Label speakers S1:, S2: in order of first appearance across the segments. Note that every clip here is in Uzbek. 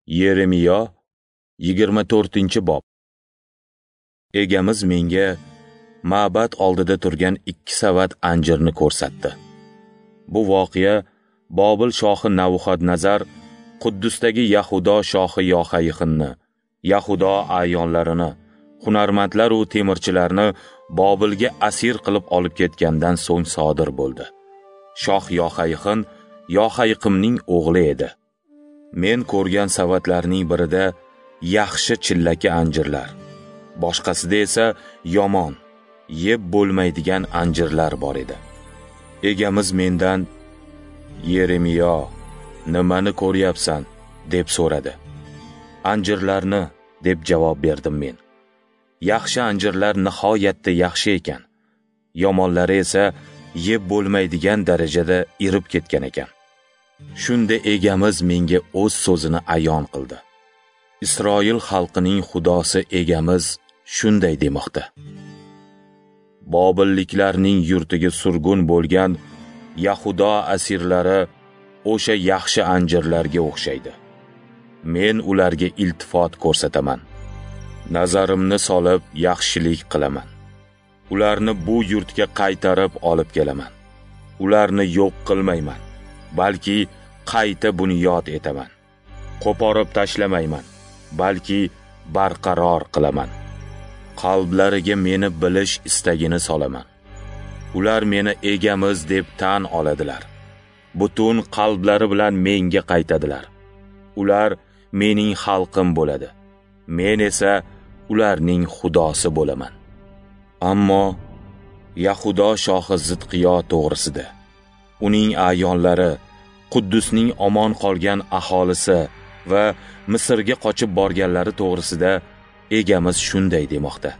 S1: Yeremiyo 24-bob. Egamiz menga ma'bad oldida turgan 2 savat anjirni ko'rsatdi. Bu voqea Bobil shohi Navbuxodnazar Quddusdagi Yahudo shohi Yoxayxinni, Yahudo ayonlarini, hunarmandlar va temirchilarni Bobilga asir qilib olib ketgandan so'ng sodir bo'ldi. Shoh Yoxayxin Yoxayqimning o'g'li edi. Men ko'rgan savatlarning birida yaxshi chillaki anjirlar, boshqasida esa yomon, yeb bo'lmaydigan anjirlar bor edi. Egamiz mendan, "Yeremiyo, nimani ko'ryapsan?" deb so'radi. "Anjirlarni", deb javob berdim men. Yaxshi anjirlar nihoyatda yaxshi ekan, yomonlari esa yeb bo'lmaydigan darajada irib ketgan ekan. Shunda egamiz menga o'z so'zini ayon qildi. Isroil xalqining xudosi egamiz shunday demoqda: Bobilliklarning yurtiga surgun bo'lgan Yahudo asirlari o'sha yaxshi anjirlarga o'xshaydi. Men ularga iltifot ko'rsataman. Nazarimni solib yaxshilik qilaman. Ularni bu yurtga qaytarib olib kelaman. Ularni yo'q qilmayman, balki qayta bunyod etaman. Qo'porib tashlamayman, balki barqaror qilaman. Qalblariga meni bilish istagini solaman. Ular meni egamiz deb tan oladilar. Butun qalblari bilan menga qaytadilar. Ular mening xalqim bo'ladi. Men esa ularning xudosi bo'laman. Ammo Yahudo shohi Zidqiyo to'g'risida, uning ayonlari, Quddusning omon qolgan aholisi va Misrga qochib borganlari to'g'risida egamiz shunday demoqda: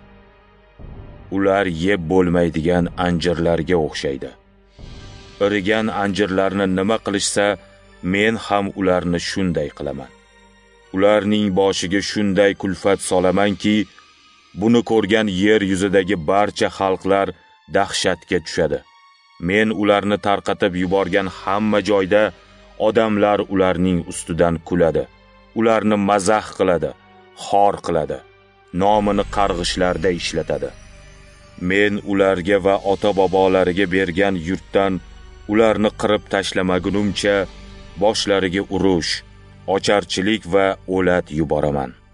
S1: Ular yeb bo'lmaydigan anjirlarga o'xshaydi. Irigan anjirlarni nima qilishsa, men ham ularni shunday qilaman. Ularning boshiga shunday kulfat solamanki, buni ko'rgan yer yuzidagi barcha xalqlar dahshatga tushadi. Men ularni tarqatib yuborgan hamma joyda odamlar ularning ustidan kuladi. Ularni mazax qiladi, xor qiladi, nomini qarg'ishlarda ishlatadi. Men ularga va ota-bobolariga bergan yurtdan ularni qirib tashlamagunimcha boshlariga urush, ocharchilik va o'lat yuboraman.